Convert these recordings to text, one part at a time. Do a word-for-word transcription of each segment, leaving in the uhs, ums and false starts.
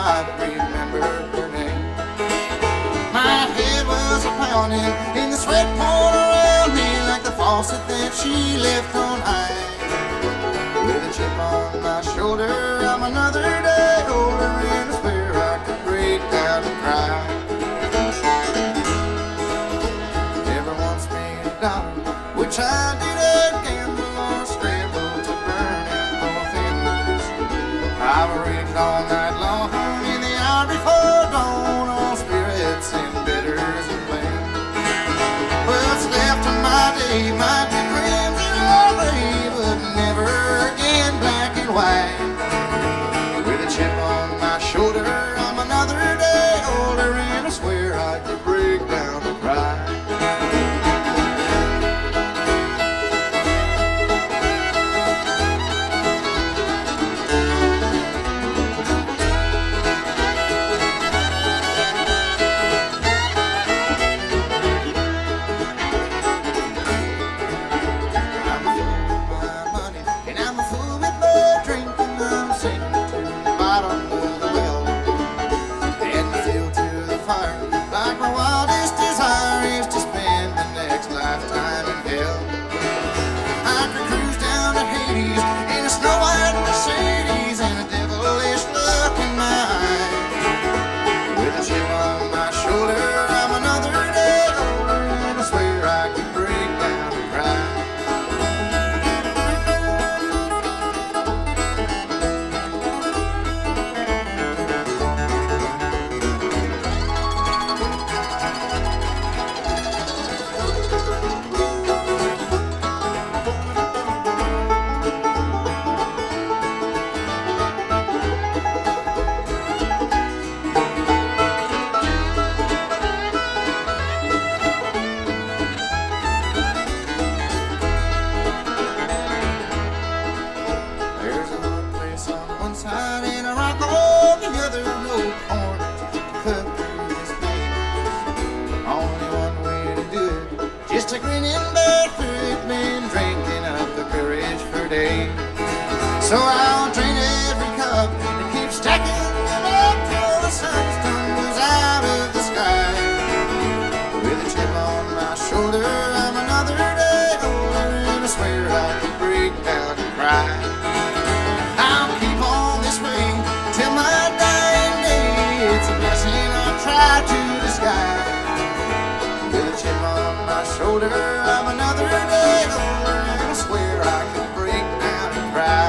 I'd remember her name. My head was a-pounding and the sweat poured around me like the faucet that she left on high. With a chip on my shoulder, I'm another day older, and I swear I could break down and cry. Never once made a dollar, which I did a gamble or scramble to burn in both ends. I've rigged all night long in the hour before dawn on spirits and bitters and pain. What's left of my day might be crimson or gray, but never again black and white. With a chip on my shoulder, I'm another day older, and I swear I could break down and cry. Like my wildest desire is to spend the next lifetime in hell. I could cruise down to Hades in a snow-white Mercedes and a devilish look in my eye. With a chip on my shoulder, I'm another day older, and I swear I could break down and cry. Side and a rock on the other, no corners to cut through this maze. Only one way to do it, just a grinning barefoot man drinking up the courage for days. So I'll drain every cup and keep stacking them up till the sun tumbles out of the sky. With a chip on my shoulder, I'm another day older, and I swear I could break down and cry. I'll keep on this way till my dying day. It's a blessing I try to disguise. With a chip on my shoulder, I'm another day older, and I swear I could break down and cry.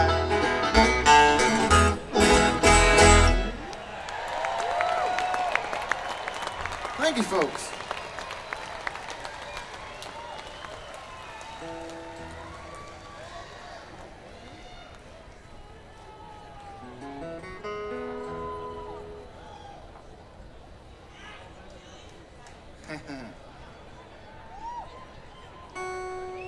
Thank you, folks.